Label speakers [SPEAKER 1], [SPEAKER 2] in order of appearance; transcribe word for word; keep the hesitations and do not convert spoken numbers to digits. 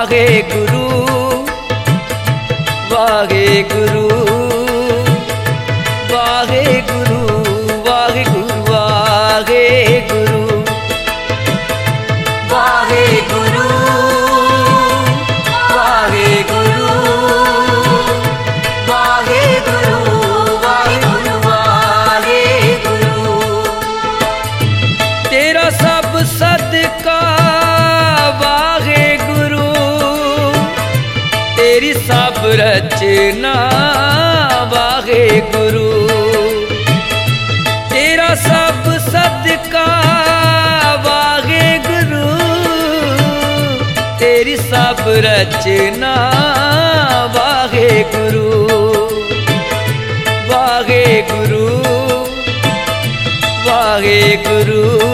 [SPEAKER 1] वाहे गुरु वाहे गुरु वाहे गुरु वाहे गुरु वाहे गुरु वाहे गुरु वाहे गुरु वाहे गुरु वाहे गुरु वाहे गुरु। तेरा सब सदका वाहे गुरु, तेरी सब रचना वाहे गुरु, तेरा सब सदका वाहे गुरु, तेरी सब रचना वाहे गुरु वाहे गुरु वाहे गुरु